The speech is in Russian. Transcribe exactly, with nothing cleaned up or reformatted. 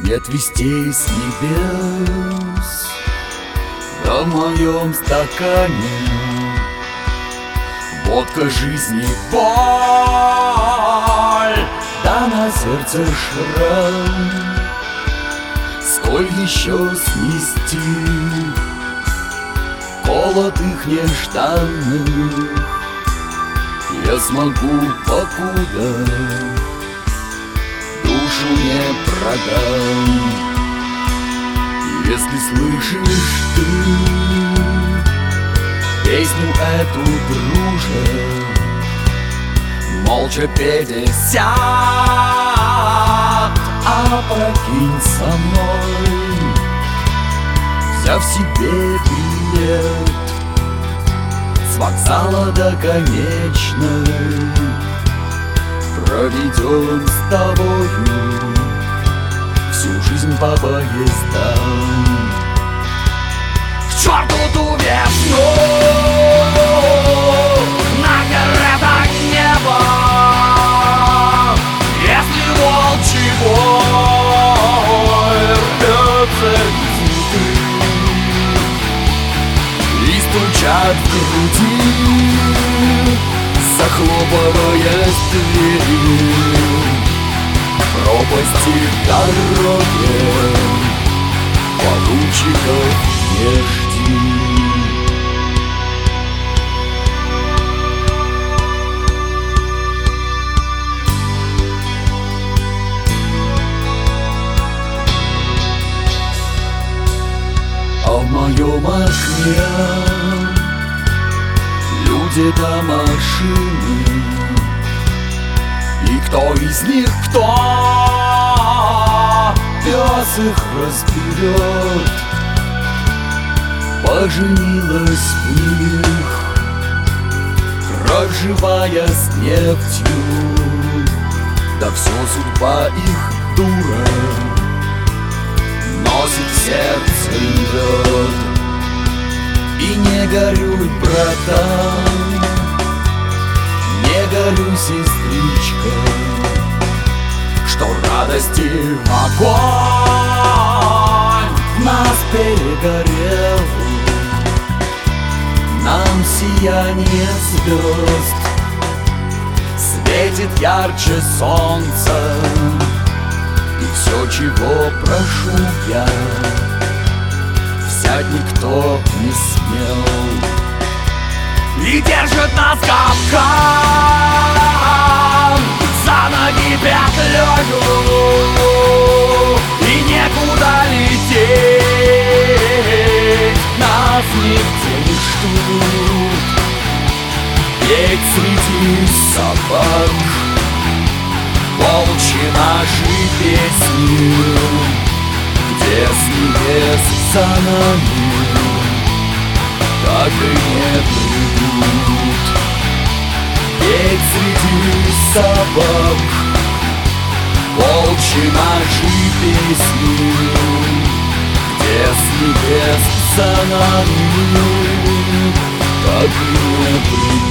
Нет вестей с небес, да в моем стакане водка жизни боль, да на сердце шрам. Сколь еще снести холод их нежданных я смогу, покуда душу не продам. Если слышишь ты песню эту, друже, молча пятьдесят, а прокинь со мной, взяв себе билет с вокзала до конечной. Проведем с тобою всю жизнь по поездам. К черту ту весну на каретах небо, если волчий бой рвется изнутри и стучат в груди, захлопываясь двери. Пропасти дороги поручиков не жди. А в моем окне люди да машины, и кто из них кто? Пес их разберет. Поженилась в них кровь живая с нефтью, да все судьба их дура носит в сердце лед. И не горюй, братан, не горюй, сестричка, что радости огонь нас перегорел. Нам сияние звезд светит ярче солнца, и все, чего прошу я, взять никто не смел. И держит нас капкан за ноги петлёю, и некуда лететь, нас нигде не ждут. Ведь среди собак волчьи наши песни, где с небес за нами так и не придут. Ведь среди собак волчьи наши песни, где с небес за нами так и не придут.